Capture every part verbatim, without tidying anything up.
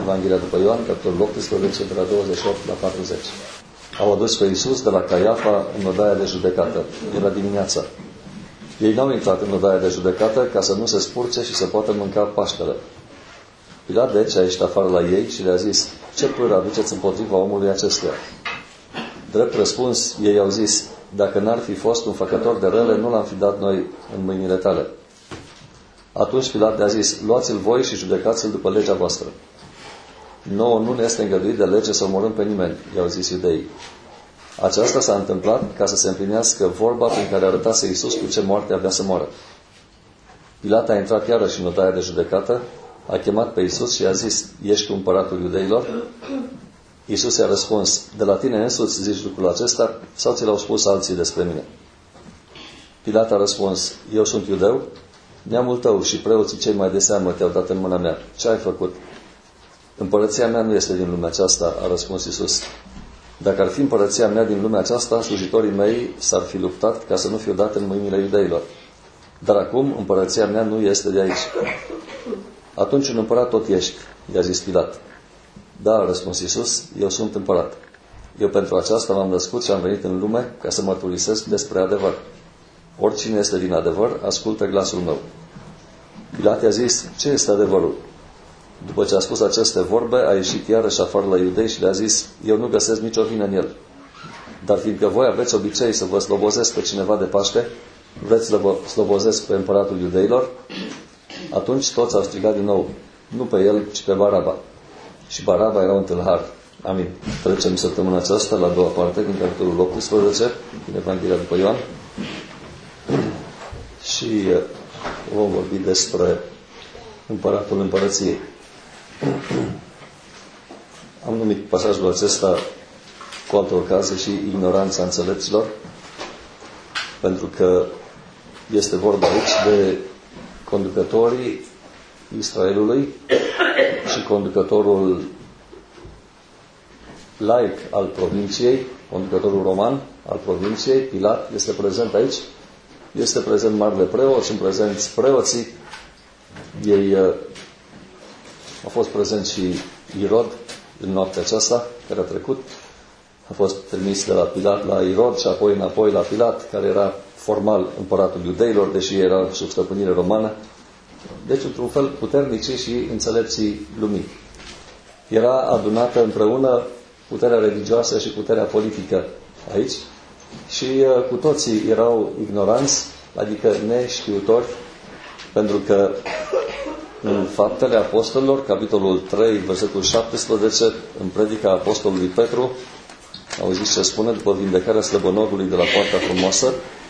Evanghelia după Ioan, capitolul optsprezece, de la douăzeci și opt la patruzeci. Au adus pe Iisus de la Caiafa în odaia de judecată. Era dimineața. Ei n-au intrat în odaia de judecată ca să nu se spurce și să poată mânca Paștele. Pilat deci a ieșit afară la ei și le-a zis: ce părere aduceți împotriva omului acestuia? Drept răspuns, ei au zis: dacă n-ar fi fost un făcător de rele, nu l-am fi dat noi în mâinile tale. Atunci Pilat le-a zis: luați-l voi și judecați-l după legea voastră. Nouă nu ne este îngăduit de lege să omorâm pe nimeni, i-au zis iudeii. Aceasta s-a întâmplat ca să se împlinească vorba prin care arătase Iisus cu ce moarte avea să moară. Pilat a intrat iarăși în odaia de judecată, a chemat pe Iisus și a zis: ești tu împăratul iudeilor? Iisus i-a răspuns: de la tine însuți zici lucrul acesta sau ți l-au spus alții despre mine? Pilat a răspuns: eu sunt iudeu? Neamul tău și preoții cei mai de seamă te-au dat în mâna mea. Ce ai făcut? Împărăția mea nu este din lumea aceasta, a răspuns Iisus. Dacă ar fi împărăția mea din lumea aceasta, slujitorii mei s-ar fi luptat ca să nu fiu dat în mâinile iudeilor. Dar acum împărăția mea nu este de aici. Atunci un împărat tot ești, i-a zis Pilat. Da, a răspuns Iisus, eu sunt împărat. Eu pentru aceasta m-am născut și am venit în lume ca să mărturisesc despre adevăr. Oricine este din adevăr, ascultă glasul meu. Pilat i-a zis: ce este adevărul? După ce a spus aceste vorbe, a ieșit iarăși afară la iudei și le-a zis: eu nu găsesc nicio vină în el. Dar fiindcă voi aveți obicei să vă slobozesc pe cineva de Paște, vreți să vă slobozesc pe împăratul iudeilor? Atunci toți au strigat din nou: nu pe el, ci pe Baraba. Și Baraba era un tâlhar. Amin. Trecem săptămâna aceasta la a doua parte din capitolul optsprezece din Evanghelia după Ioan și vom vorbi despre împăratul împărăției. Am numit pasajul acesta cu altă ocazie și ignoranța înțelepților, pentru că este vorba aici de conducătorii Israelului și conducătorul laic al provinciei, conducătorul roman al provinciei, Pilat, este prezent aici. Este prezent marele preot, sunt prezenți preoții. Ei uh, a fost prezent și Irod în noaptea aceasta care a trecut. A fost trimis de la Pilat la Irod și apoi înapoi la Pilat, care era formal împăratul iudeilor, deși era sub stăpânire romană. Deci, într-un fel, puternicii și înțelepții lumii. Era adunată împreună puterea religioasă și puterea politică aici și uh, cu toții erau ignoranți, adică neștiutori, pentru că în Faptele Apostolilor, capitolul trei, versetul șaptesprezece, în predica Apostolului Petru, auziți ce spune după vindecarea slăbănogului de la Poarta Frumoasă,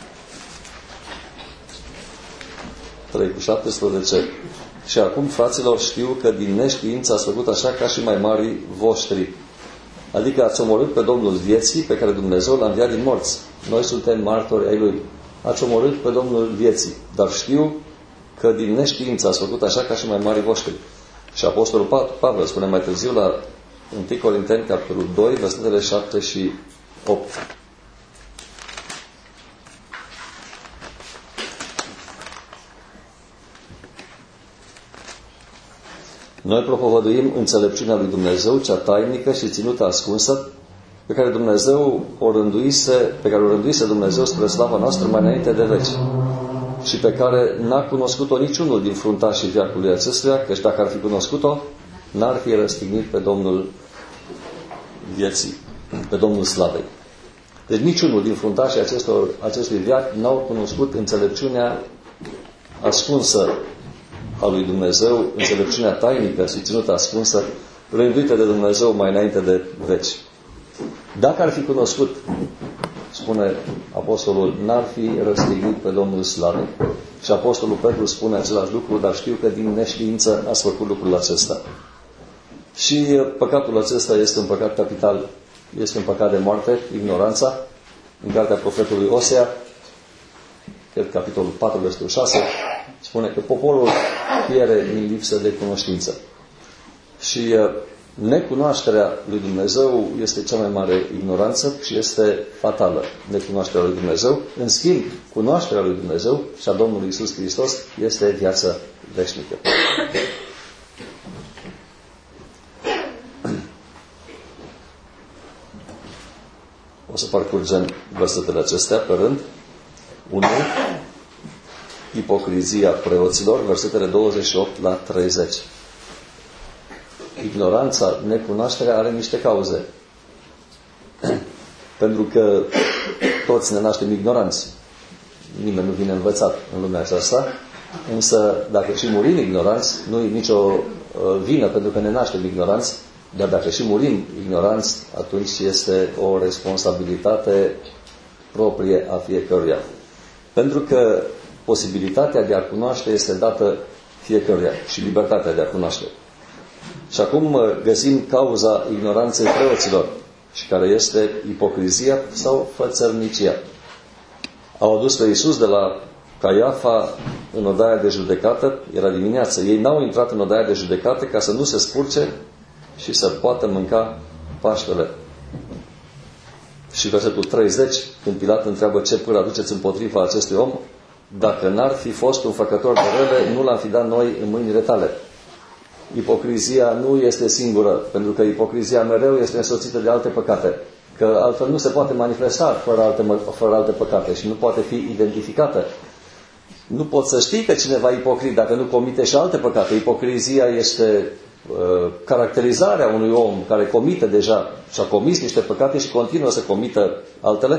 trei cu șaptesprezece. Și acum, fraților, știu că din neștiință ați făcut așa ca și mai mari voștri. Adică ați omorât pe Domnul vieții, pe care Dumnezeu l-a înviat din morți. Noi suntem martori ai Lui. Ați omorât pe Domnul vieții. Dar știu că din neștiință ați făcut așa ca și mai mari voștri. Și Apostolul Pavel spune mai târziu la întâi Corinteni, capitolul doi, versetele șapte și opt. Noi propovăduim înțelepciunea lui Dumnezeu, cea tainică și ținută ascunsă, pe care Dumnezeu o rânduise, pe care o rânduise Dumnezeu spre slava noastră mai înainte de veci, și pe care n-a cunoscut-o niciunul din fruntașii veacului acestuia, căci dacă ar fi cunoscut-o, n-ar fi răstignit pe Domnul vieții, pe Domnul slavei. Deci niciunul din fruntașii acestor, acestui veac n-au cunoscut înțelepciunea ascunsă a lui Dumnezeu, înțelepciunea tainică și ținută ascunsă, rânduită de Dumnezeu mai înainte de veci. Dacă ar fi cunoscut, spune Apostolul, n-ar fi răstignit pe Domnul slavei. Și Apostolul Petru spune același lucru, dar știu că din neștiință ați făcut lucrul acesta. Și păcatul acesta este un păcat capital, este un păcat de moarte, ignoranța. În cartea profetului Osea, cred capitolul patru, versetul șase, spune că poporul pierde din lipsă de cunoștință. Și necunoașterea lui Dumnezeu este cea mai mare ignoranță și este fatală, necunoașterea lui Dumnezeu. În schimb, cunoașterea lui Dumnezeu și a Domnului Iisus Hristos este viață veșnică. O să parcurgem versetele acestea pe rând. unu. Ipocrizia preoților, versetele douăzeci și opt la treizeci. Ignoranța, necunoașterea are niște cauze. Pentru că toți ne naștem ignoranți. Nimeni nu vine învățat în lumea aceasta. Însă, dacă și murim ignoranți, nu e nicio vină pentru că ne naștem ignoranți, dar dacă și murim ignoranți, atunci este o responsabilitate proprie a fiecăruia. Pentru că posibilitatea de a cunoaște este dată fiecăruia și libertatea de a cunoaște. Și acum găsim cauza ignoranței preoților, și care este ipocrizia sau fățărnicia. Au adus pe Iisus de la Caiafa în odaia de judecată, era dimineață. Ei n-au intrat în odaia de judecată ca să nu se spurce și să poată mânca Paștele. Și versetul treizeci, când Pilat întreabă ce pâră aduceți împotriva acestui om, dacă n-ar fi fost un făcător de rele, nu l-am fi dat noi în mâinile tale. Ipocrizia nu este singură, pentru că ipocrizia mereu este însoțită de alte păcate. Că altfel nu se poate manifesta fără alte, fără alte păcate și nu poate fi identificată. Nu poți să știi că cineva e ipocrit dacă nu comite și alte păcate. Ipocrizia este uh, caracterizarea unui om care comite deja și a comis niște păcate și continuă să comită altele.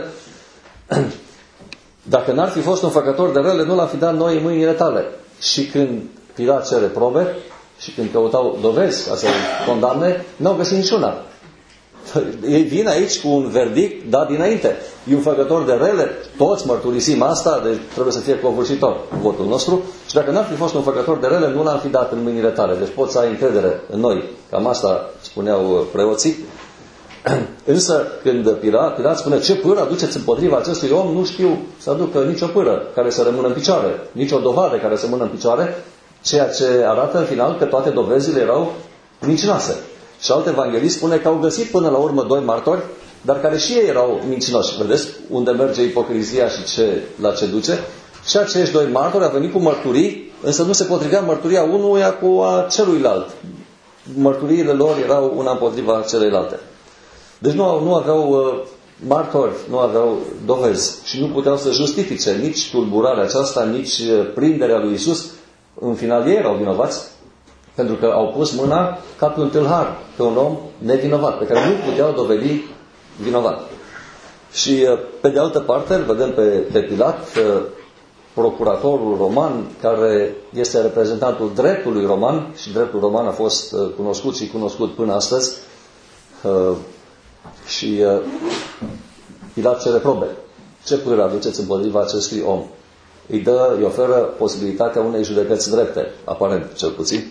Dacă n-ar fi fost un făcător de rele, nu l-am fi dat noi în mâinile tale. Și când Pilat cere probe și când căutau dovezi ca să-l condamne, n-au găsit niciuna. Ei vin aici cu un verdict dat dinainte. E un făcător de rele, toți mărturisim asta, deci trebuie să fie covârșitor votul nostru. Și dacă n-ar fi fost un făcător de rele, nu l-am fi dat în mâinile tale. Deci poți să ai încredere în noi. Cam asta spuneau preoții. Însă când Pilat, Pilat spune ce pâră aduceți împotriva acestui om, nu știu să aducă nicio pâră care să rămână în picioare, nicio dovadă care să rămână în picioare, ceea ce arată în final că toate dovezile erau mincinoase. Și alt evanghelist spune că au găsit până la urmă doi martori, dar care și ei erau mincinoși. Vedeți unde merge ipocrizia și ce, la ce duce? Și acești doi martori au venit cu mărturii, însă nu se potrivea mărturia unuia cu a celuilalt. Mărturiile lor erau una împotriva celeilalte. Deci nu, nu aveau uh, martori, nu aveau dovezi și nu puteau să justifice nici tulburarea aceasta, nici uh, prinderea lui Iisus. În final ei erau vinovați, pentru că au pus mâna ca pe un tâlhar, pe un om nevinovat, pe care nu puteau dovedi vinovat. Și pe de altă parte, îl vedem pe, pe Pilat, procuratorul roman, care este reprezentantul dreptului roman, și dreptul roman a fost cunoscut și cunoscut până astăzi, și Pilat cere probe. Ce părere aduceți împotriva acestui om? Îi dă, îi oferă posibilitatea unei judecăți drepte, aparent, cel puțin.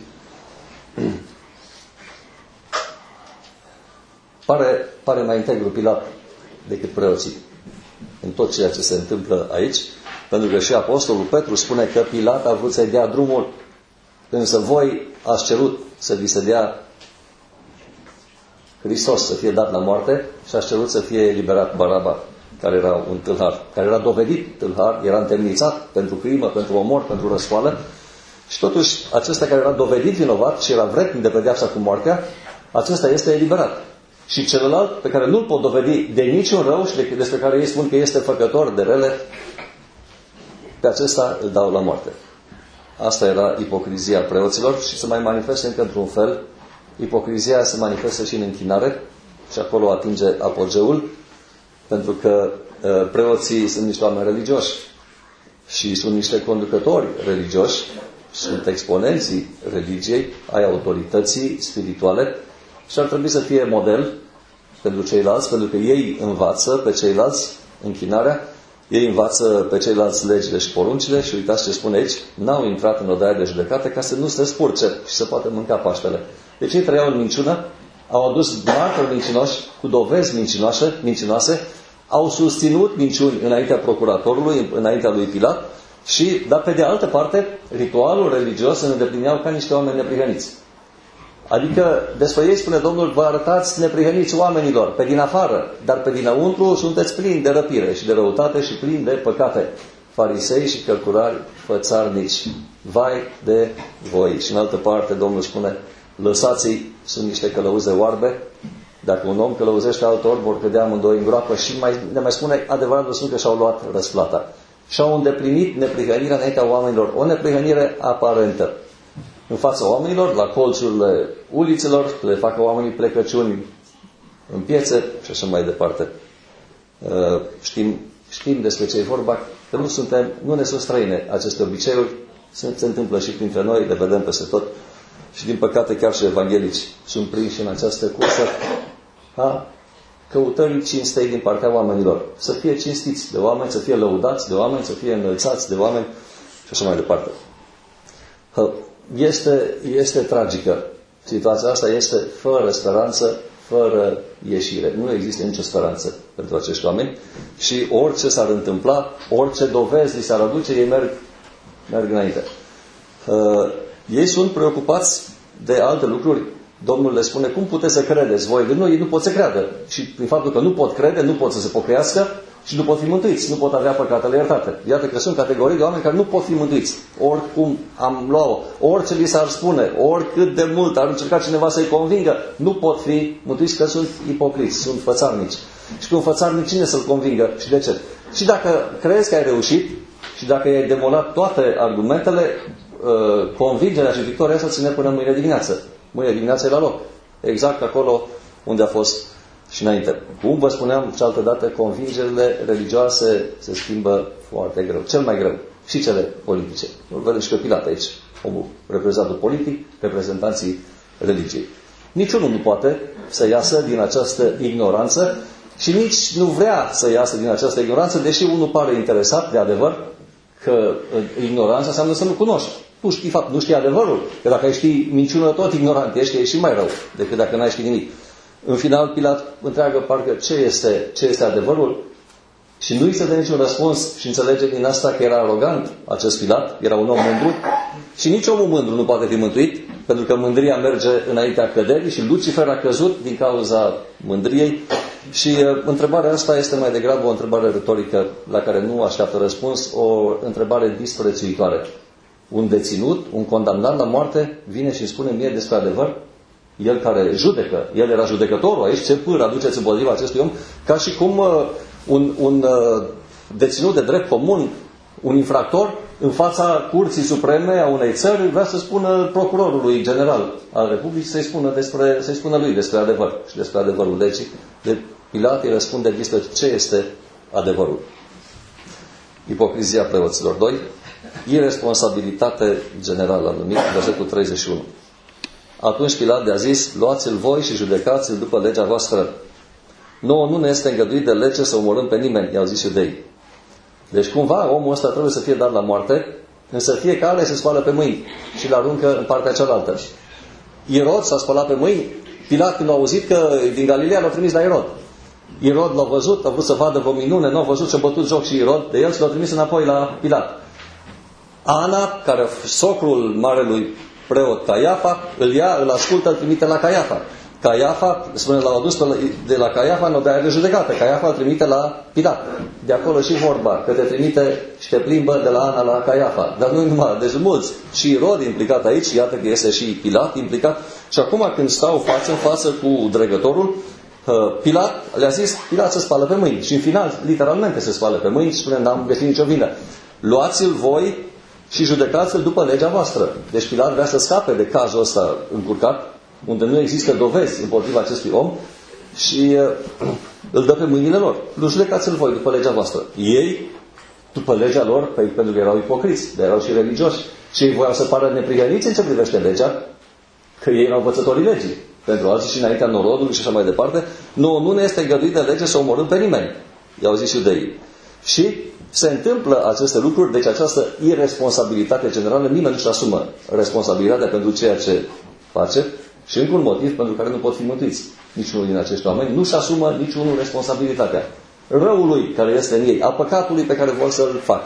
Pare, pare mai integru Pilat decât preoții în tot ceea ce se întâmplă aici, pentru că și Apostolul Petru spune că Pilat a vrut să-i dea drumul, însă voi ați cerut să vi se dea Hristos, să fie dat la moarte, și ați cerut să fie eliberat Baraba, care era un tâlhar, care era dovedit tâlhar, era întemnițat pentru crimă, pentru omor, pentru răscoală. Și totuși, acesta care era dovedit vinovat și era vrednic de pedeapsa cu moartea, acesta este eliberat. Și celălalt, pe care nu-l pot dovedi de niciun rău și de, despre care ei spun că este făcător de rele, pe acesta îl dau la moarte. Asta era ipocrizia preoților și se mai manifestă încă într-un fel. Ipocrizia se manifestă și în închinare și acolo atinge apogeul, pentru că uh, preoții sunt niște oameni religioși și sunt niște conducători religioși, sunt exponenții religiei, ai autorității spirituale și ar trebui să fie model pentru ceilalți, pentru că ei învață pe ceilalți închinarea, ei învață pe ceilalți legile și poruncile și uitați ce spune aici, n-au intrat în odaia de judecată ca să nu se spurce și să poată mânca Paștele. Deci ei trăiau în minciună, au adus martori mincinoși cu dovezi mincinoase, mincinoase, au susținut minciuni înaintea procuratorului, înaintea lui Pilat, și, dar pe de altă parte, ritualul religios se îndeplineau ca niște oameni neprihăniți. Adică despre ei spune Domnul, vă arătați neprihăniți oamenilor, pe din afară, dar pe dinăuntru sunteți plini de răpire și de răutate și plini de păcate. Farisei și cărturari fățarnici, vai de voi. Și în altă parte Domnul spune, lăsați-i, sunt niște călăuze oarbe, Dacă un om călăuzește altor ori, vor cădea amândoi în groapă și mai, ne mai spune adevăratul Sfânt că și-au luat răsplata. Și-au îndeplinit neprihănirea înaintea oamenilor. O neprihănire aparentă. În fața oamenilor, la colțurile ulițelor, le facă oamenii plecăciuni în piețe și așa mai departe. Știm, știm despre ce e vorba, că nu, suntem, nu ne sunt străine aceste obiceiuri, se, se întâmplă și printre noi, le vedem peste tot. Și din păcate chiar și evanghelici sunt prinși în această cursă a căutării cinstei din partea oamenilor. Să fie cinstiți de oameni, să fie lăudați de oameni, să fie înălțați de oameni și așa mai departe. Este, este tragică. Situația asta este fără speranță, fără ieșire. Nu există nicio speranță pentru acești oameni și orice s-ar întâmpla, orice dovezi li s-ar aduce, ei merg, merg înainte. Uh, ei sunt preocupați de alte lucruri. Domnul le spune, cum puteți să credeți voi? De nu, ei nu pot să creadă. Și prin faptul că nu pot crede, nu pot să se pocăiască și nu pot fi mântuiți. Nu pot avea păcatele iertate. Iată că sunt categorii de oameni care nu pot fi mântuiți. Oricum am luat-o, orice li s-ar spune, oricât de mult ar încerca cineva să-i convingă, nu pot fi mântuiți că sunt ipocriți, sunt fățarnici. Și pe un fățarnic cine să-l convingă? Și de ce? Și dacă crezi că ai reușit și dacă ai demolat toate argumentele, convingerea și victoria asta ține până mâine dimineață. Mâine dimineață e la loc. Exact acolo unde a fost și înainte. Cum vă spuneam cealaltă dată, convingerile religioase se schimbă foarte greu. Cel mai greu. Și cele politice. Îl vedem și pe Pilat aici. Omul reprezentantul politic, reprezentanții religiei. Niciunul nu poate să iasă din această ignoranță și nici nu vrea să iasă din această ignoranță, deși unul pare interesat de adevăr, că ignoranța înseamnă să nu cunoști. Nu știi, fapt, nu știi adevărul. Că dacă ai ști minciună, tot ignorant ești, ești și mai rău decât dacă n-ai ști nimic. În final, Pilat întreagă parcă ce este, ce este adevărul și nu îi se dă niciun răspuns și înțelege din asta că era arogant acest Pilat, era un om mândru și nici omul mândru nu poate fi mântuit, pentru că mândria merge înaintea căderii și Lucifer a căzut din cauza mândriei și uh, întrebarea asta este mai degrabă o întrebare retorică la care nu așteaptă răspuns, o întrebare disprețuitoare. Un deținut, un condamnat la moarte, vine și îmi spune mie despre adevăr? El care judecă, el era judecătorul aici, ce pâră aduceți împotriva acestui om? Ca și cum uh, un, un uh, deținut de drept comun, un infractor, în fața Curții Supreme a unei țări, vrea să spună procurorului general al Republicii, să-i spună, despre, să-i spună lui despre adevăr și despre adevărul legii. De Pilat îi răspunde despre ce este adevărul. Ipocrizia preoților. Doi. Iresponsabilitate generală, am numit, versetul treizeci și unu. Atunci Pilat le-a zis, luați-l voi și judecați-l după legea voastră. Nouă nu ne este îngăduit de lege să omorâm pe nimeni, i-au zis iudeii. Deci cumva omul ăsta trebuie să fie dat la moarte, însă fiecare se spală pe mâini și îl aruncă în partea cealaltă. Irod s-a spălat pe mâini, Pilat când a auzit că din Galileea l-a trimis la Irod. Irod l-a văzut, a vrut să vadă o minune, nu a văzut și a bătut joc și Irod de el și l-a trimis înapoi la Pilat. Ana, care socrul marelui preot Caiafa, îl ia, îl ascultă, îl trimite la Caiafa. Caiafa, spune, l-au adus de la Caiafa în odaia de judecată. Caiafa îl trimite la Pilat. De acolo și vorba, că te trimite și te plimbă de la Ana la Caiafa. Dar nu numai, deci mulți. Și Irod implicat aici, iată că este și Pilat implicat. Și acum când stau față în față cu dregătorul, Pilat le-a zis, Pilat se spală pe mâini. Și în final, literalmente se spală pe mâini și spune, n-am găsit nicio vină. Luați-l voi și judecați-l după legea voastră. Deci Pilat vrea să scape de cazul ăsta încurcat, unde nu există dovezi împotriva acestui om și uh, îl dă pe mâinile lor. Îl judecați-l voi după legea voastră. Ei, după legea lor, pe, pentru că erau ipocriți, dar erau și religioși, și ei voiau să pară neprihăniți în ce privește legea, că ei erau învățătorii legii. Pentru alții și înaintea norodului și așa mai departe, nu, nu ne este îngăduit de lege să omorâm pe nimeni. I-au zis iudeii. Și se întâmplă aceste lucruri, deci această irresponsabilitate generală, nimeni nu-și asumă responsabilitatea pentru ceea ce face și încă un motiv pentru care nu pot fi mântuiți. Niciunul din acești oameni nu-și asumă niciunul responsabilitatea răului care este în ei, a păcatului pe care vor să-l facă.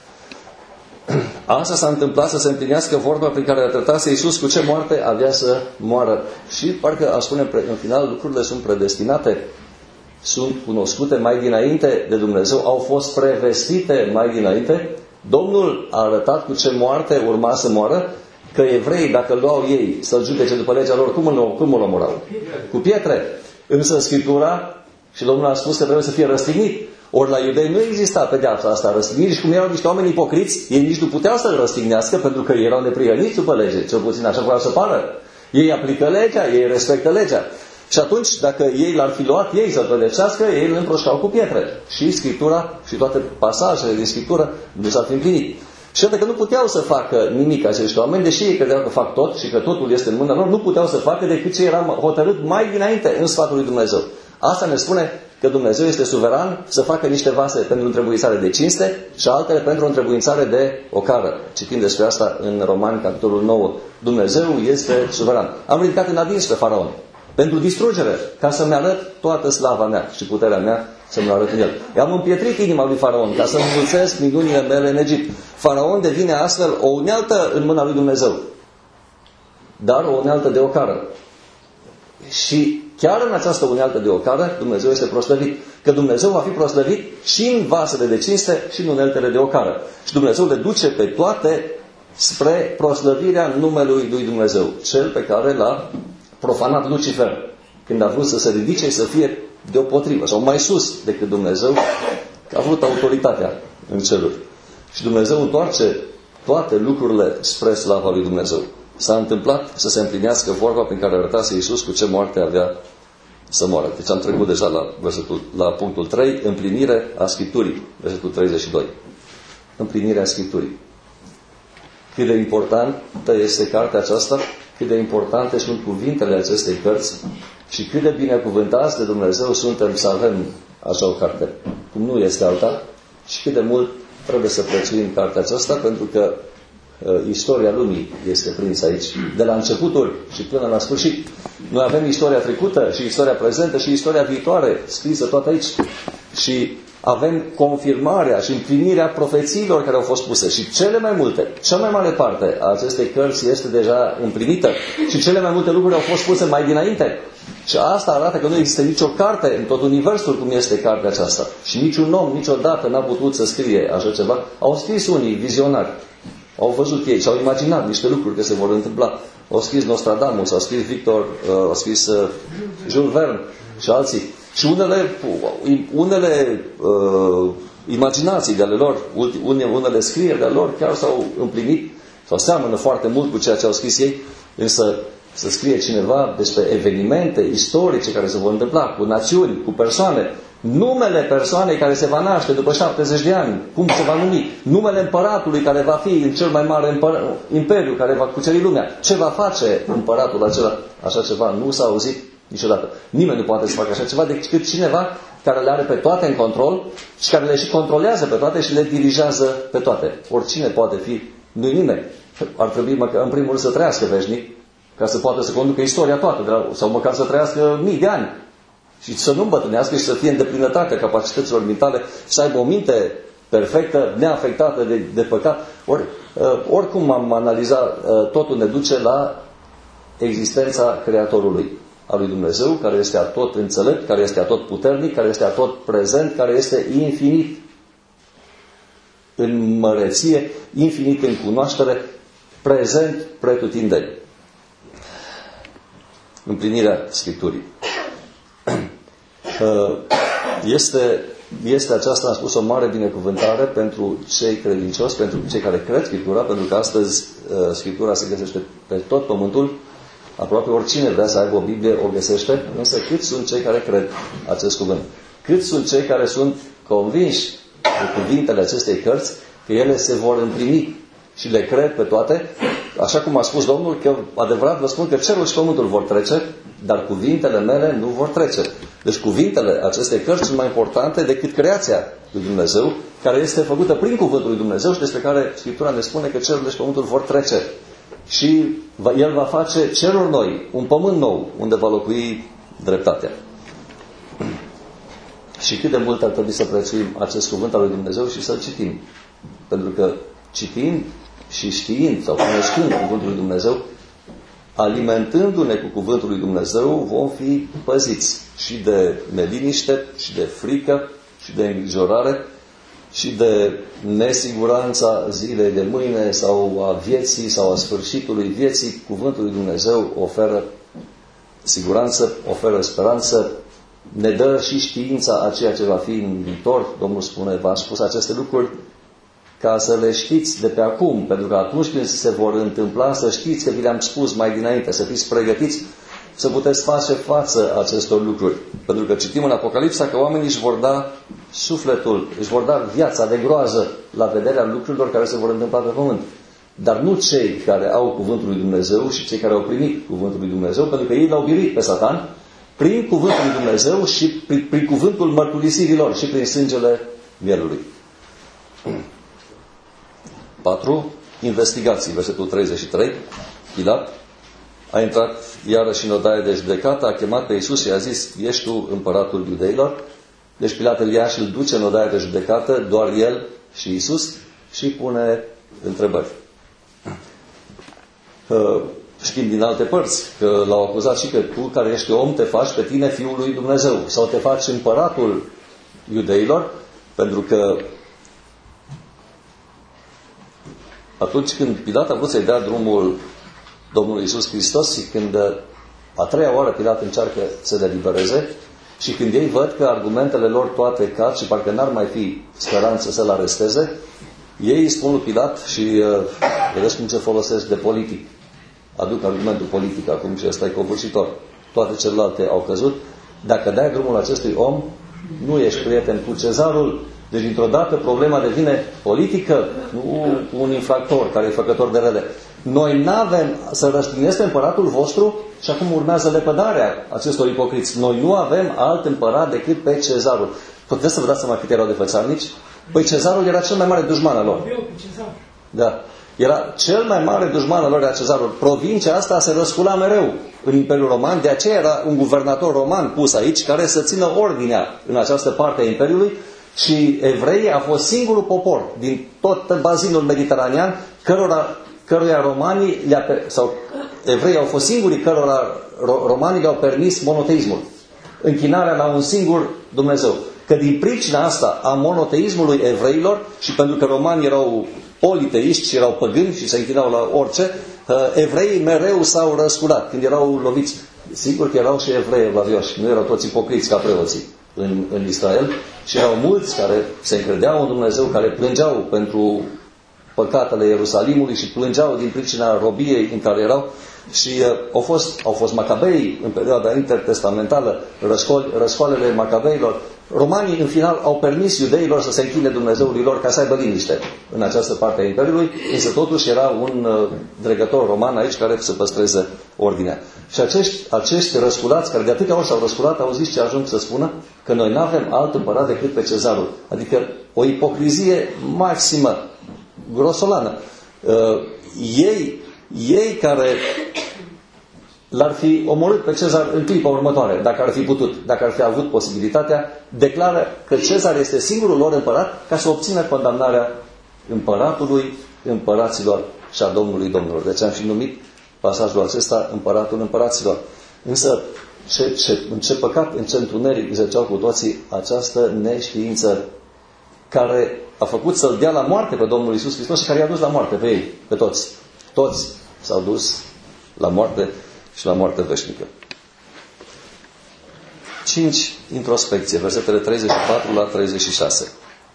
Asta s-a întâmplat să se împlinească vorba prin care trătase Iisus cu ce moarte avea să moară. Și parcă, aș spune, în final, lucrurile sunt predestinate, sunt cunoscute mai dinainte de Dumnezeu, au fost prevestite mai dinainte. Domnul a arătat cu ce moarte urma să moară, că evrei, dacă luau ei să-l judece după legea lor, cum îl, cum îl omorau? Cu pietre. Însă Scriptura și Domnul a spus că trebuie să fie răstignit. Ori la iudei nu exista pedeapsa asta răstignit și cum erau niște oameni ipocriți, ei nici nu puteau să-l răstignească pentru că erau neprihăniți după lege, cel puțin așa vreau să pară. Ei aplică legea, ei respectă legea. Și atunci, dacă ei l-ar fi luat ei să-l pedepsească, ei îl împroșcau cu pietre. Și Scriptura și toate pasajele din Scriptură nu s-ar fi împlinit. Și iată că nu puteau să facă nimic acești oameni, deși ei credeau că fac tot și că totul este în mâna lor, nu puteau să facă decât ce era hotărât mai dinainte în sfatul lui Dumnezeu. Asta ne spune că Dumnezeu este suveran să facă niște vase pentru întrebuințare de cinste și altele pentru întrebuințare de ocară. Citim despre asta în Romani, capitolul nouă. Dumnezeu este suveran. Am ridicat în adins pe Faraon pentru distrugere, ca să-mi arăt toată slava mea și puterea mea să-mi arăt în el. I-am împietrit inima lui Faraon ca să înmulțesc minunile mele în Egipt. Faraon devine astfel o unealtă în mâna lui Dumnezeu, dar o unealtă de ocară. Și chiar în această unealtă de ocară, Dumnezeu este proslăvit. Că Dumnezeu va fi proslăvit și în vasele de cinste și în uneltele de ocară. Și Dumnezeu le duce pe toate spre proslăvirea numelui lui Dumnezeu. Cel pe care l-a profanat Lucifer, când a vrut să se ridice și să fie deopotrivă, sau mai sus decât Dumnezeu, că a vrut autoritatea în ceruri. Și Dumnezeu întoarce toate lucrurile spre slava lui Dumnezeu. S-a întâmplat să se împlinească vorba prin care arătase Iisus cu ce moarte avea să moară. Deci am trecut deja la, versetul, la punctul trei, împlinire a Scripturii, versetul treizeci și doi. Împlinirea Scripturii. Cât de importantă este cartea aceasta, cât de importante sunt cuvintele acestei cărți și cât de binecuvântați de Dumnezeu suntem să avem așa o carte, cum nu este alta, și cât de mult trebuie să prețuim cartea aceasta, pentru că uh, istoria lumii este prinsă aici, de la începutul și până la sfârșit. Noi avem istoria trecută și istoria prezentă și istoria viitoare scrisă toată aici. Și avem confirmarea și împlinirea profețiilor care au fost puse. Și cele mai multe, cea mai mare parte a acestei cărți este deja împlinită. Și cele mai multe lucruri au fost puse mai dinainte. Și asta arată că nu există nicio carte în tot universul cum este cartea aceasta. Și niciun om niciodată n-a putut să scrie așa ceva. Au scris unii vizionari. Au văzut ei și au imaginat niște lucruri că se vor întâmpla. Au scris Nostradamus, au scris Victor, au scris Jules Verne și alții. Și unele, unele uh, imaginații de ale lor, unele scrieri de ale lor chiar s-au împlinit sau seamănă foarte mult cu ceea ce au scris ei, însă să scrie cineva despre evenimente istorice care se vor întâmpla, cu națiuni, cu persoane, numele persoanei care se va naște după șaptezeci de ani, cum se va numi, numele împăratului care va fi în cel mai mare împăr- imperiu care va cuceri lumea, ce va face împăratul acela, așa ceva nu s-a auzit niciodată. Nimeni nu poate să facă așa ceva decât cineva care le are pe toate în control și care le și controlează pe toate și le dirigează pe toate. Oricine poate fi, nu-i nimeni. Ar trebui măcar, în primul rând să trăiască veșnic ca să poată să conducă istoria toată, de la, sau măcar să trăiască mii de ani și să nu îmbătrânească și să fie în deplinătatea capacităților mentale și să aibă o minte perfectă, neafectată de, de păcat. Or, oricum am analizat, totul ne duce la existența Creatorului a lui Dumnezeu, care este atot înțelept, care este atot puternic, care este atot prezent, care este infinit în măreție, infinit în cunoaștere, prezent pretutindeni. Împlinirea Scripturii. Este, este aceasta, am spus, o mare binecuvântare pentru cei credincioși, pentru cei care cred Scriptura, pentru că astăzi Scriptura se găsește pe tot pământul. Aproape oricine vrea să aibă o Biblie o găsește, însă cât sunt cei care cred acest cuvânt? Cât sunt cei care sunt convinși de cuvintele acestei cărți, că ele se vor împlini și le cred pe toate, așa cum a spus Domnul, că adevărat vă spun că cerul și pământul vor trece, dar cuvintele mele nu vor trece. Deci cuvintele acestei cărți sunt mai importante decât creația lui Dumnezeu, care este făcută prin cuvântul lui Dumnezeu și despre care Scriptura ne spune că cerul și pământul vor trece. Și El va face ceruri noi, un pământ nou, unde va locui dreptatea. Și cât de mult ar trebui să prețuim acest cuvânt al lui Dumnezeu și să-l citim. Pentru că citind și știind sau cunoscând cuvântul lui Dumnezeu, alimentându-ne cu cuvântul lui Dumnezeu, vom fi păziți și de neliniște, și de frică, și de îngrijorare, și de nesiguranța zilei de mâine sau a vieții sau a sfârșitului vieții. Cuvântul lui Dumnezeu oferă siguranță, oferă speranță, ne dă și știința a ceea ce va fi în viitor. Domnul spune, v-am spus aceste lucruri ca să le știți de pe acum, pentru că atunci când se vor întâmpla, să știți că vi le-am spus mai dinainte, să fiți pregătiți să puteți face față acestor lucruri. Pentru că citim în Apocalipsa că oamenii își vor da sufletul, își vor da viața de groază la vederea lucrurilor care se vor întâmpla pe pământ. Dar nu cei care au cuvântul lui Dumnezeu și cei care au primit cuvântul lui Dumnezeu, pentru că ei l-au biruit pe Satan prin cuvântul lui Dumnezeu și prin, prin cuvântul mărturisirilor și prin sângele mielului. patru. Investigații. Versetul treizeci și trei. Pilat a intrat iarăși în odaie de judecată, a chemat pe Iisus și a zis, ești tu împăratul iudeilor? Deci Pilat îl ia și îl duce în odaie de judecată, doar el și Iisus, și pune întrebări. Știm din alte părți că l-au acuzat și că tu, care ești om, te faci pe tine Fiul lui Dumnezeu sau te faci împăratul iudeilor, pentru că atunci când Pilat a vrut să-i dea drumul Domnului Iisus Hristos și când a treia oară Pilat încearcă să le libereze și când ei văd că argumentele lor toate cad și parcă n-ar mai fi speranță să-l aresteze, ei îi spun lui Pilat și uh, vedeți cum se folosesc de politic. Aduc argumentul politic acum și ăsta e covârșitor. Toate celelalte au căzut. Dacă dai drumul acestui om, nu ești prieten cu cezarul. Deci, dintr-o dată, problema devine politică, nu un infractor care e făcător de rele. Noi n-avem să răstignesc pe împăratul vostru și acum urmează lepădarea acestor ipocriți. Noi nu avem alt împărat decât pe cezarul. Puteți să vă dați seama cât erau de fățarnici? Păi cezarul era cel mai mare dușman al lor. Da. Era cel mai mare dușman al lor, era cezarul. Provincia asta se răscula mereu în Imperiul Roman, de aceea era un guvernator roman pus aici care să țină ordinea în această parte a Imperiului. Și evreii a fost singurul popor din tot bazinul mediteranean cărora, căruia romanii le-a, sau evreii au fost singurii cărora ro, romanii le-au permis monoteismul, închinarea la un singur Dumnezeu. Că din pricina asta a monoteismului evreilor și pentru că romanii erau politeiști și erau păgâni și se închinau la orice, evreii mereu s-au răsculat când erau loviți. Sigur că erau și evrei evlavioși, nu erau toți ipocriți ca preoții în, în Israel, și erau mulți care se încredeau în Dumnezeu, care plângeau pentru păcatele Ierusalimului și plângeau din pricina robiei în care erau. Și uh, au, fost, au fost macabei în perioada intertestamentală, răscol, răscoalele macabeilor. Romanii în final au permis iudeilor să se închine Dumnezeului lor ca să aibă liniște în această parte a Imperiului, însă totuși era un uh, dregător roman aici care să păstreze ordinea. Și acești, acești răsculați, care de atâtea ori s-au răsculat, au zis ce ajung să spună? Că noi nu avem alt împărat decât pe cezarul. Adică o ipocrizie maximă, grosolană. Uh, ei, ei care l-ar fi omorât pe Cezar în clipa următoare, dacă ar fi putut, dacă ar fi avut posibilitatea, declară că Cezar este singurul lor împărat ca să obțină condamnarea împăratului, împăraților și a Domnului Domnilor. Deci am și numit pasajul acesta împăratul împăraților. Însă, ce, ce, în ce păcat, în ce întuneric ziceau cu toții această neștiință care a făcut să-L dea la moarte pe Domnul Iisus Hristos și care i-a dus la moarte pe ei, pe toți. Toți s-au dus la moarte și la moarte veșnică. cinci. Introspecție. Versetele treizeci și patru la treizeci și șase.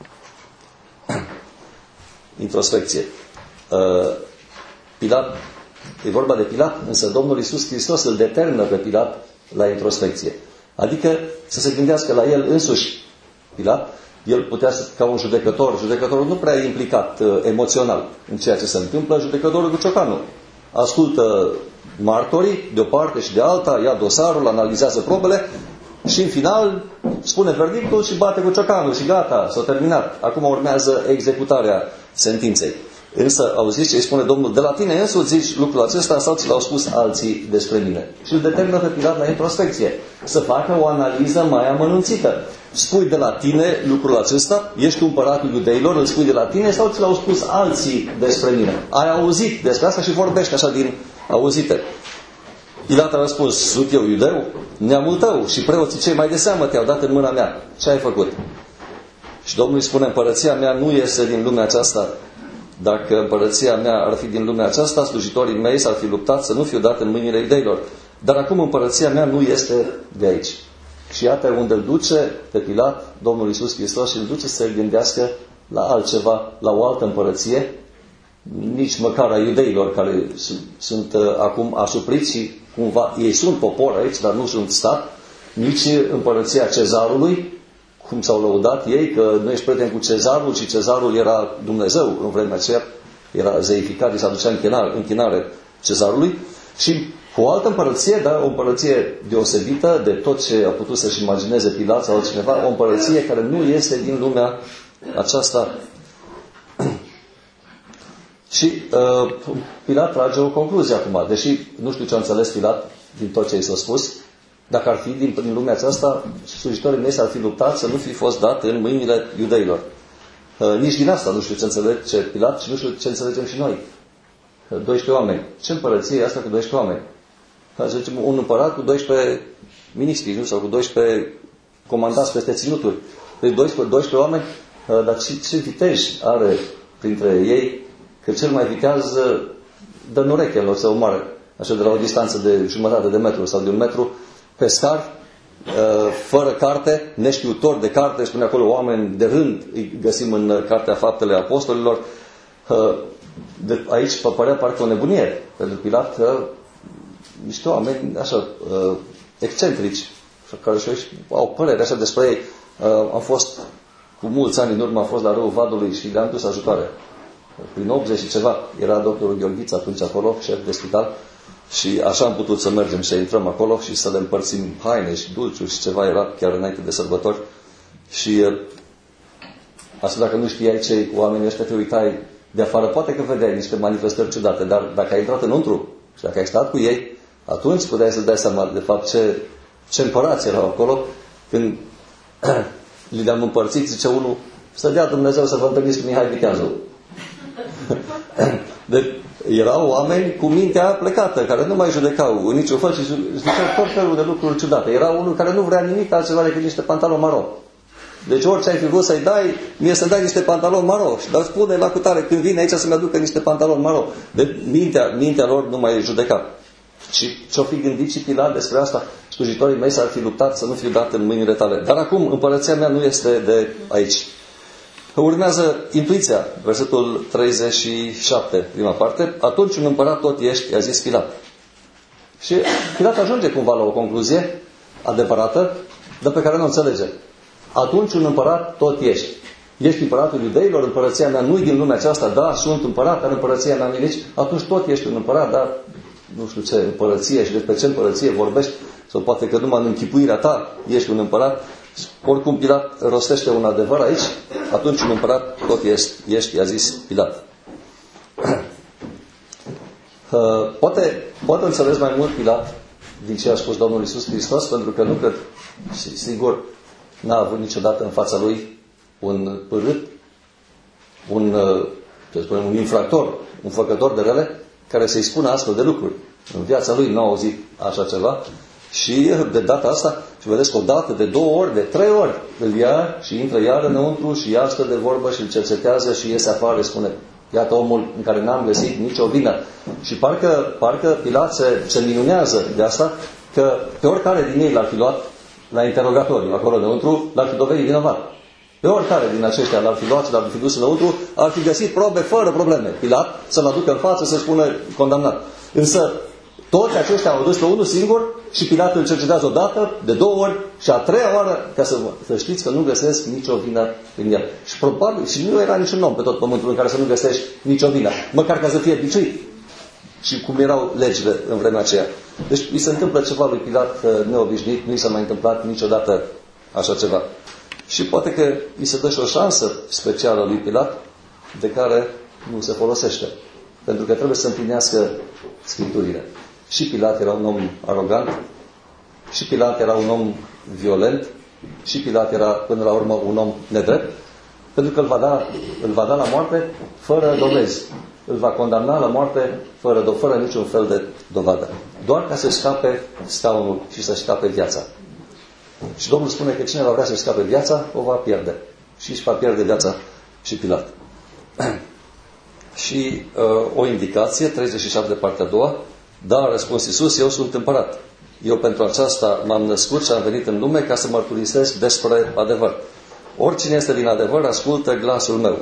Introspecție. Pilat, e vorba de Pilat, însă Domnul Iisus Hristos îl determină pe Pilat la introspecție. Adică să se gândească la el însuși. Pilat, el putea să, ca un judecător, judecătorul nu prea e implicat uh, emoțional în ceea ce se întâmplă, judecătorul cu ciocanul. Ascultă martorii de o parte și de alta, ia dosarul, analizează probele și în final spune verdictul și bate cu ciocanul și gata, s-a terminat. Acum urmează executarea sentinței. Însă auziți ce îi spune Domnul? De la tine însuți zici lucrul acesta sau ți l-au spus alții despre mine? Și îl determină pe Pilat la introspecție. Să facă o analiză mai amănunțită. Spui de la tine lucrul acesta? Ești împăratul iudeilor? Îl spui de la tine sau ți l-au spus alții despre mine? Ai auzit despre asta și vorbești așa din auzite. Pilat a răspuns, sunt eu iudeu? Neamul tău și preoții cei mai de seamă te-au dat în mâna mea. Ce ai făcut? Și Domnul îi spune, împărăția mea nu iese din lumea aceasta. Dacă împărăția mea ar fi din lumea aceasta, slujitorii mei s-ar fi luptat să nu fiu dat în mâinile iudeilor. Dar acum împărăția mea nu este de aici. Și iată unde îl duce pe Pilat, Domnul Iisus Hristos, și îl duce să se gândească la altceva, la o altă împărăție, nici măcar a iudeilor care sunt, sunt acum asupriți și cumva ei sunt popor aici, dar nu sunt stat, nici împărăția Cezarului, cum s-au lăudat ei, că nu ești prieten cu Cezarul, și Cezarul era Dumnezeu în vremea aceea, era zeificat, îi se aducea închinare, închinare Cezarului, și cu o altă împărăție, dar o împărăție deosebită de tot ce a putut să-și imagineze Pilat sau altcineva, o împărăție care nu este din lumea aceasta. Și uh, Pilat trage o concluzie acum, deși nu știu ce a înțeles Pilat din tot ce i s-a spus. Dacă ar fi din, din lumea aceasta, slujitorii mei s-ar fi luptat să nu fi fost dat în mâinile iudeilor. Uh, nici din asta nu știu ce înțelege Pilat și nu știu ce înțelegem și noi. Uh, doisprezece oameni. Ce împărăție e asta cu doisprezece oameni? Uh, să zicem, un împărat cu doisprezece miniștri, nu? Sau cu doisprezece comandați peste ținuturi. Deci doisprezece, doisprezece oameni, uh, dar ce, ce vitej are printre ei, că cel mai viteaz dă în ureche în loc să omoare, așa de la o distanță de jumătate de metru sau de un metru, pescar, fără carte, neștiutor de carte, spune acolo oameni de rând, îi găsim în Cartea Faptele Apostolilor. De aici părea parcă o nebunie pentru Pilat, niște oameni așa excentrici, care au părere așa despre ei. Am fost cu mulți ani în urmă, am fost la Râul Vadului și le-am dus ajutoare. Prin optzeci și ceva, era doctorul Gheorghiță atunci acolo, șef de spital, și așa am putut să mergem, să intrăm acolo și să le împărțim haine și dulciuri și ceva, era chiar înainte de sărbători. Și asta dacă nu știai ce oamenii ăștia, te uitai de afară, poate că vedeai niște manifestări ciudate, dar dacă ai intrat înăuntru și dacă ai stat cu ei, atunci puteai să dai seama de fapt ce, ce împărați erau acolo. Când le-am împărțit, zice unul, să dea Dumnezeu să vă întâlniți cu Mihai Viteazul. Deci erau oameni cu mintea plecată, care nu mai judecau în niciun fel și ziceau tot felul de lucruri ciudate. Era unul care nu vrea nimic altceva decât niște pantaloni maro. Deci orice ai fi vrut să-i dai, mie să dai niște pantaloni maro. Și dar spune la cutare, când vine aici să-mi aducă niște pantaloni maro. Deci mintea, mintea lor nu mai judeca. Și ce-o fi gândit și Pilat despre asta? Slujitorii mei s-ar fi luptat să nu fiu dat în mâinile tale. Dar acum împărăția mea nu este de aici. Urmează intuiția, versetul treizeci și șapte, prima parte. Atunci un împărat tot ești, i-a zis Pilat. Și Pilat ajunge cumva la o concluzie adevărată, dar pe care nu o înțelege. Atunci un împărat tot ești. Ești împăratul iudeilor, împărăția mea nu-i din lumea aceasta, da, sunt împărat, dar împărăția mea nu-i nici. Atunci tot ești un împărat, dar nu știu ce împărăție și despre ce împărăție vorbești, sau poate că numai în închipuirea ta ești un împărat. Oricum Pilat rostește un adevăr aici, atunci un împărat tot ești, ești i-a zis Pilat. Poate, poate înțeles mai mult Pilat din ce a spus Domnul Iisus Hristos, pentru că nu cred, și sigur, n-a avut niciodată în fața lui un părât, un, ce spunem, un infractor, un făcător de rele, care să-i spună astfel de lucruri. În viața lui n-a auzit așa ceva. Și de data asta, și vedeți că o dată, de două ori, de trei ori, îl ia și intră iar înăuntru și ia stă de vorbă și îl cercetează și iese afară, spune, iată omul în care n-am găsit nicio vină. Și parcă, parcă Pilat se, se minunează de asta, că pe oricare din ei l-ar fi luat la interogatoriu, acolo înăuntru, l-ar fi dovedit vinovat. Pe oricare din aceștia l-ar fi luat și l-ar fi dus înăuntru, ar fi găsit probe fără probleme. Pilat să-l aducă în față să spună condamnat. Însă, toți aceștia au dus pe unul singur și Pilat îl cercetează o dată, de două ori și a treia oară, ca să, să știți că nu găsesc nicio vină în el. Și probabil, și nu era niciun om pe tot pământul în care să nu găsești nicio vină, măcar ca să fie biciuit. Și cum erau legile în vremea aceea. Deci îi se întâmplă ceva lui Pilat neobișnuit, nu i s-a mai întâmplat niciodată așa ceva. Și poate că îi se dă și o șansă specială lui Pilat, de care nu se folosește. Pentru că trebuie să împlinească Scripturile. Și Pilat era un om arogant, și Pilat era un om violent, și Pilat era până la urmă un om nedrept, pentru că îl va da, îl va da la moarte fără dovezi. Îl va condamna la moarte fără, fără niciun fel de dovadă. Doar ca să scape scaunul și să scape viața. Și Domnul spune că cine va vrea să scape viața, o va pierde. Și își va pierde viața și Pilat. Și uh, o indicație, treizeci și șapte, partea a doua, Da, a răspuns Iisus, eu sunt împărat. Eu pentru aceasta m-am născut și am venit în lume ca să mărturisesc despre adevăr. Oricine este din adevăr, ascultă glasul meu.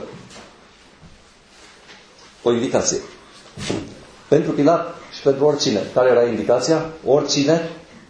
O indicație. Pentru Pilat și pentru oricine. Care era indicația? Oricine,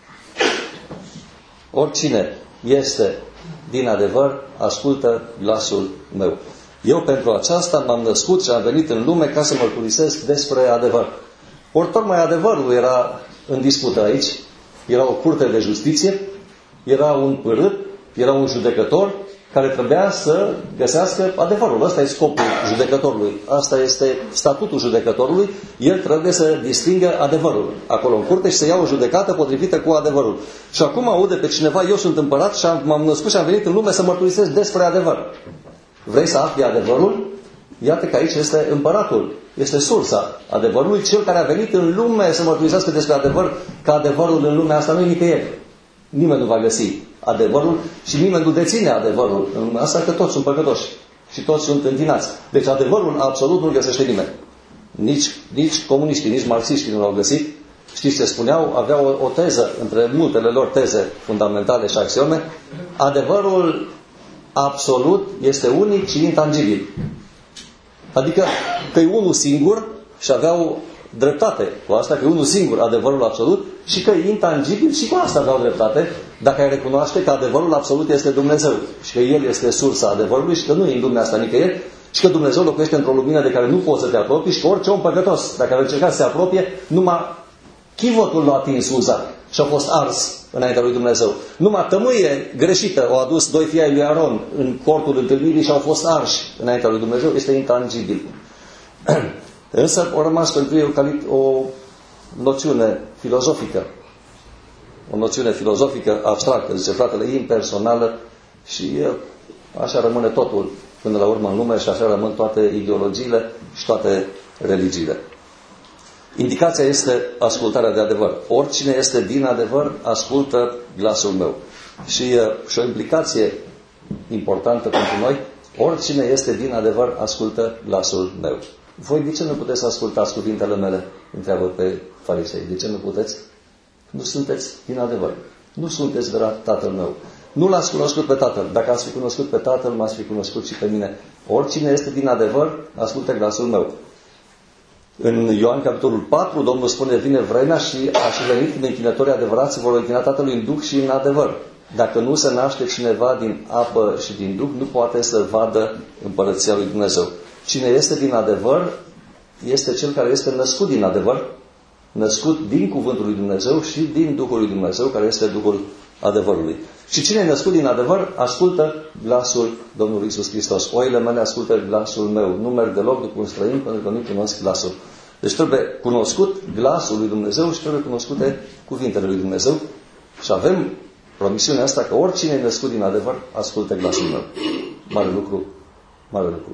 oricine este din adevăr, ascultă glasul meu. Eu pentru aceasta m-am născut și am venit în lume ca să mărturisesc despre adevăr. Ori tocmai adevărul era în dispută aici. Era o curte de justiție, era un părât, era un judecător care trebuia să găsească adevărul. Ăsta e scopul judecătorului. Asta este statutul judecătorului. El trebuie să distingă adevărul acolo în curte și să ia o judecată potrivită cu adevărul. Și acum aude pe cineva, eu sunt împărat și m-am născut și am venit în lume să mărturisesc despre adevăr. Vrei să afli adevărul? Iată că aici este împăratul. Este sursa adevărului, cel care a venit în lume să mărturisească despre adevăr, că adevărul în lumea asta nu e nicăieri. Nimeni nu va găsi adevărul și nimeni nu deține adevărul în lumea asta, că toți sunt păcătoși și toți sunt întinați. Deci adevărul absolut nu-l găsește nimeni. Nici, nici comuniștii, nici marxiștii nu l-au găsit. Știți ce spuneau? Aveau o, o teză, între multele lor teze fundamentale și axiome. Adevărul absolut este unic și intangibil. Adică că e unul singur și aveau dreptate cu asta, că e unul singur adevărul absolut și că e intangibil și cu asta aveau dreptate, dacă ai recunoaște că adevărul absolut este Dumnezeu și că El este sursa adevărului și că nu e în lumea asta nicăieri și că Dumnezeu locuiește într-o lumină de care nu poți să te apropii și că orice om păcătos, dacă ar încerca să se apropie, numai chivotul l-a atins uza și a fost ars înaintea lui Dumnezeu. Numai tămâie greșită au adus doi fii ai lui Aron în cortul întâlnirii și au fost arși înaintea lui Dumnezeu. Este intangibil. Însă au rămas pentru ei o, o noțiune filozofică. O noțiune filozofică abstractă, zice fratele, impersonală și așa rămâne totul până la urmă în lume și așa rămân toate ideologiile și toate religiile. Indicația este ascultarea de adevăr. Oricine este din adevăr, ascultă glasul meu. Și, și o implicație importantă pentru noi, oricine este din adevăr, ascultă glasul meu. Voi de ce nu puteți ascultați cuvintele mele? Întreabă pe farisei. De ce nu puteți? Nu sunteți din adevăr. Nu sunteți de la Tatăl meu. Nu l-ați cunoscut pe Tatăl. Dacă ați fi cunoscut pe Tatăl, m-ați fi cunoscut și pe mine. Oricine este din adevăr, ascultă glasul meu. În Ioan capitolul patru, Domnul spune, vine vremea și a venit când închinătorii adevărați vor închina Tatălui în Duh și în adevăr. Dacă nu se naște cineva din apă și din Duh, nu poate să vadă împărăția lui Dumnezeu. Cine este din adevăr, este cel care este născut din adevăr, născut din cuvântul lui Dumnezeu și din Duhul lui Dumnezeu, care este Duhul adevărului. Și cine e născut din adevăr, ascultă glasul Domnului Iisus Hristos. Oile mele ascultă glasul meu. Nu merg deloc după un străin, pentru că nu cunosc glasul. Deci trebuie cunoscut glasul lui Dumnezeu și trebuie cunoscute cuvintele lui Dumnezeu. Și avem promisiunea asta că oricine e născut din adevăr, ascultă glasul meu. Mare lucru, mare lucru.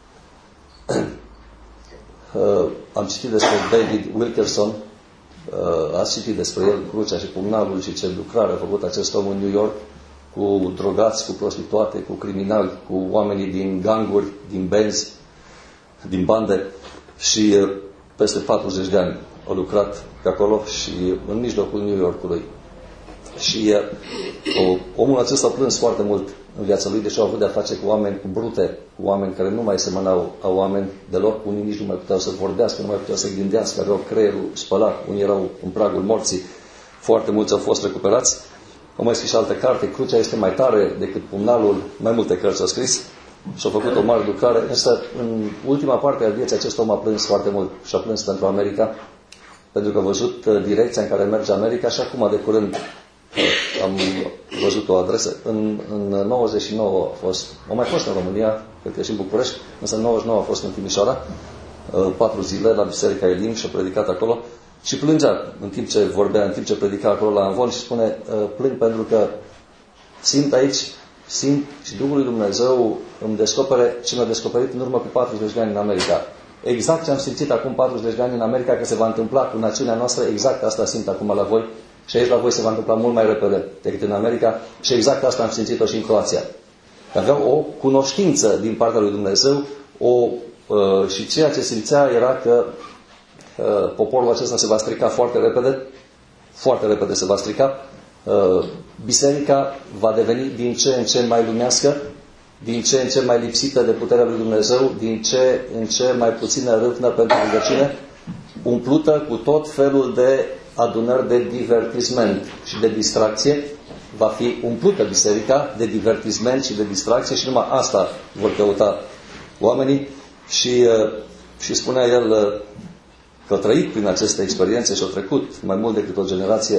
Uh, am citit despre David Wilkerson. Uh, ați citit despre el, crucea și pumnalul și ce lucrare a făcut acest om în New York cu drogați, cu prostituate, cu criminali, cu oamenii din ganguri, din benzi, din bande și uh, peste patruzeci de ani a lucrat pe acolo și în mijlocul New Yorkului. Și uh, omul acesta a plâns foarte mult în viața lui, deși au avut de-a face cu oameni cu brute, cu oameni care nu mai semănau a oameni deloc, unii nici nu mai puteau să vorbească, nu mai puteau să gândească, aveau creierul spălat, unii erau în pragul morții, foarte mulți au fost recuperați. Au mai scris și altă carte, Crucea este mai tare decât pumnalul, mai multe cărți au scris și au făcut o mare lucrare, însă în ultima parte a vieții acest om a plâns foarte mult și a plâns pentru America, pentru că a văzut direcția în care merge America și acum de curând am văzut o adresă. În, în nouăzeci și nouă a fost, a mai fost în România, cred că și în București, însă în nouăzeci și nouă a fost în Timișoara, patru zile la Biserica Elim și a predicat acolo și plângea în timp ce vorbea, în timp ce predica acolo la Anvon și spune, plâng pentru că simt aici, simt și Duhul lui Dumnezeu îmi descopere ce mi-a descoperit în urmă cu patruzeci de ani în America. Exact ce am simțit acum patruzeci de ani în America că se va întâmpla cu națiunea noastră, exact asta simt acum la voi. Și aici la voi se va întâmpla mult mai repede decât în America și exact asta am simțit-o și în Croația. Aveau o cunoștință din partea lui Dumnezeu o, uh, și ceea ce simțea era că poporul acesta se va strica foarte repede, foarte repede se va strica, biserica va deveni din ce în ce mai lumească, din ce în ce mai lipsită de puterea lui Dumnezeu, din ce în ce mai puțină râvnă pentru rugăciune, umplută cu tot felul de adunări de divertisment și de distracție. Va fi umplută biserica de divertisment și de distracție și numai asta vor căuta oamenii. Și, și spunea el că a trăit prin aceste experiențe și a trecut mai mult decât o generație.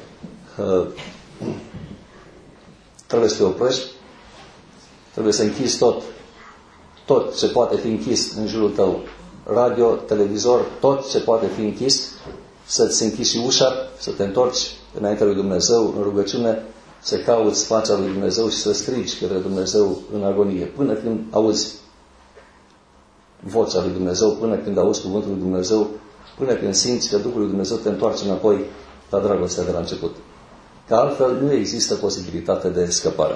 Trebuie să te oprești, trebuie să închizi tot, tot ce poate fi închis în jurul tău, radio, televizor, tot ce poate fi închis, să-ți închizi și ușa, să te întorci înaintea lui Dumnezeu în rugăciune, să cauți fața lui Dumnezeu și să strigi către Dumnezeu în agonie, până când auzi vocea lui Dumnezeu, până când auzi cuvântul lui Dumnezeu, până când simți că Duhul lui Dumnezeu te întoarce înapoi la dragostea de la început. Că altfel nu există posibilitate de scăpare.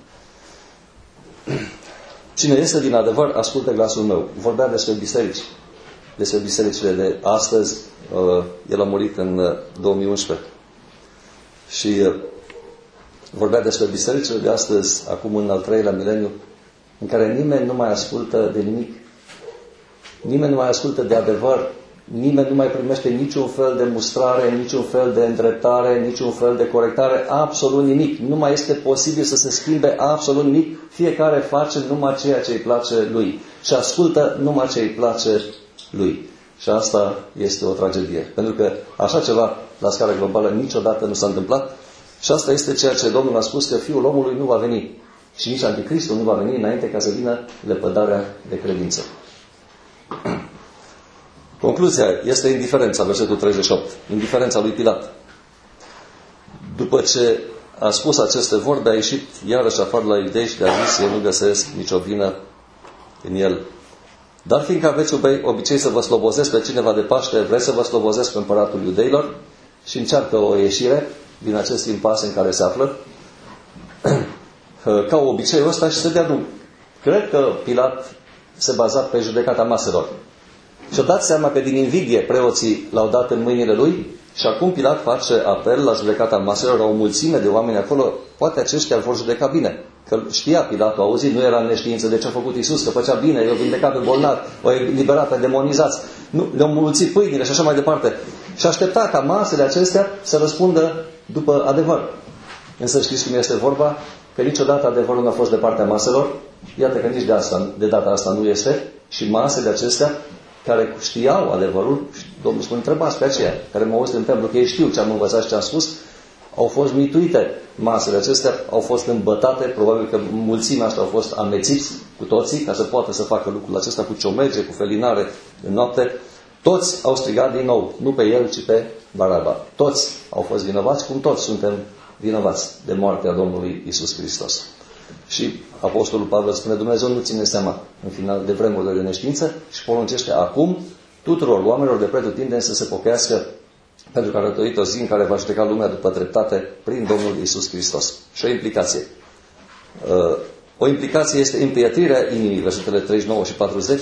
Cine este din adevăr, ascultă glasul meu. Vorbea despre biserici, despre bisericile de astăzi. El a murit în două mii unsprezece. Și vorbea despre bisericile de astăzi, acum în al treilea mileniu, în care nimeni nu mai ascultă de nimic. Nimeni nu mai ascultă de adevăr. Nimeni nu mai primește niciun fel de mustrare, niciun fel de îndreptare, niciun fel de corectare, absolut nimic. Nu mai este posibil să se schimbe absolut nimic. Fiecare face numai ceea ce îi place lui și ascultă numai ce îi place lui. Și asta este o tragedie. Pentru că așa ceva la scară globală niciodată nu s-a întâmplat. Și asta este ceea ce Domnul a spus, că Fiul omului nu va veni și nici Anticristul nu va veni înainte ca să vină lepădarea de credință. Concluzia este indiferența, versetul treizeci și opt. Indiferența lui Pilat. După ce a spus aceste vorbe, a ieșit iarăși afară la iudei și le-a zis: eu nu găsesc nicio vină în el. Dar fiindcă aveți obicei să vă slobozesc pe cineva de Paște, vreți să vă slobozesc pe împăratul iudeilor? Și încearcă o ieșire din acest impas în care se află, ca obiceiul ăsta, și să dea drum. Cred că Pilat se baza pe judecata maselor. Și-a dat seama că din invidie preoții l-au dat în mâinile lui și acum Pilat face apel la judecata maselor, la o mulțime de oameni acolo. Poate aceștia vor judeca bine. Că știa Pilatul, a auzit, nu era în neștiință de ce a făcut Iisus, că făcea bine, i-a vindecat pe bolnavi, o eliberat pe demonizați, nu, le-au mulțit pâinile și așa mai departe. Și aștepta ca masele acestea să răspundă după adevăr. Însă știți cum este vorba? Că niciodată adevărul nu a fost de partea maselor. Iată că nici de, asta, de data asta nu este. Și masele acestea care știau adevărul, Domnul spune, întrebați pe aceia care mă auzit în templu, că ei știu ce am învățat și ce am spus, au fost mituite. Masele acestea au fost îmbătate, probabil că mulțimea asta au fost amețiți cu toții, ca să poată să facă lucrul acesta cu ciomege, cu felinare în noapte. Toți au strigat din nou, nu pe el, ci pe Baraba. Toți au fost vinovați, cum toți suntem vinovați de moartea Domnului Iisus Hristos. Și Apostolul Pavel spune, Dumnezeu nu ține seama în final de vremurile de neștiință și poruncește acum tuturor oamenilor de pretutindeni să se pocăiască, pentru că a rătorit o zi în care va judeca lumea după dreptate prin Domnul Iisus Hristos. Și o implicație. O implicație este împietrirea inimii, versetele treizeci și nouă și patruzeci.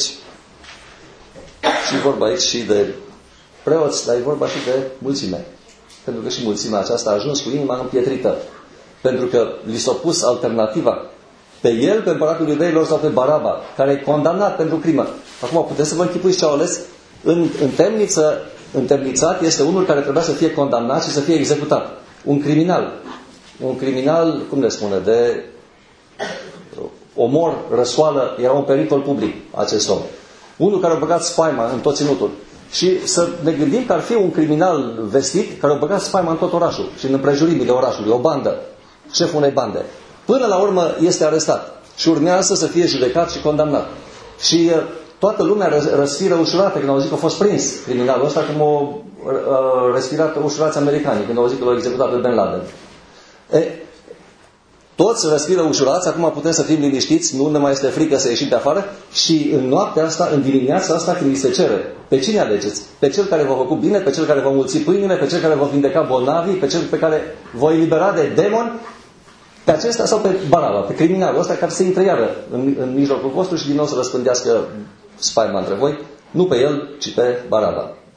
Și vorba aici și de preoți, dar e vorba și de mulțime. Pentru că și mulțimea aceasta a ajuns cu inima împietrită. Pentru că li s-a pus alternativa pe el, pe împăratul iudeilor sau pe Baraba, care e condamnat pentru crimă. Acum puteți să vă închipuiți ce au ales? În, în temniță, întemnițat este unul care trebuia să fie condamnat și să fie executat. Un criminal. Un criminal, cum le spune, de omor, răsoală, era un pericol public acest om. Unul care a băgat spaima în tot ținutul. Și să ne gândim că ar fi un criminal vestit care a băgat spaima în tot orașul și în împrejurimile orașului, o bandă, șeful unei bande. Până la urmă este arestat și urmează să fie judecat și condamnat. Și uh, toată lumea răsfiră ușurată când au zis că a fost prins criminalul ăsta, cum au uh, respirat ușurați americanii când au zis că l-au executat pe Ben Laden. E, toți răsfiră ușurați, acum putem să fim liniștiți, nu ne mai este frică să ieșim de afară și în noaptea asta, în dimineața asta, când îi se cere, pe cine alegeți? Pe cel care v-a făcut bine, pe cel care v-a mulțit pâinile, pe cel care v-a vindecat bolnavii, pe cel pe care v-a eliberat de demon, pe acesta sau pe Baraba, pe criminalul ăsta care se intră iară în, în mijlocul vostru și din nou să răspândească spaima între voi, nu pe el, ci pe Baraba.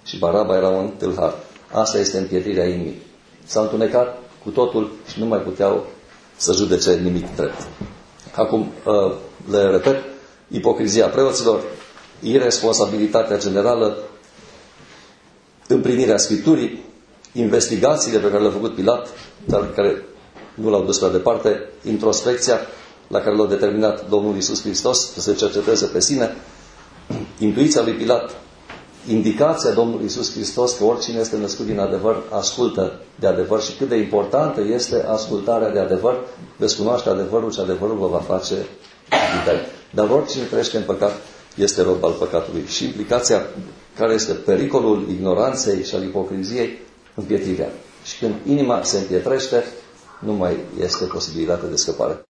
și Baraba era un tâlhar. Asta este împietrirea inimii. S-au întunecat cu totul și nu mai puteau să judece nimic drept. Acum, le repet, ipocrizia preoților, irresponsabilitatea generală, împlinirea Scripturii, investigațiile pe care le-a făcut Pilat, dar care nu l-au dus prea departe, introspecția la care l-a determinat Domnul Iisus Hristos să se cerceteze pe sine, intuiția lui Pilat, indicația Domnului Iisus Hristos că oricine este născut din adevăr ascultă de adevăr și cât de importantă este ascultarea de adevăr, veți cunoaște adevărul și adevărul vă va face liberi. Dar oricine trăiește în păcat este rob al păcatului. Și implicația care este pericolul ignoranței și al ipocriziei, împietrirea. Și când inima se împietrește, nu mai este posibilitate de scăpare.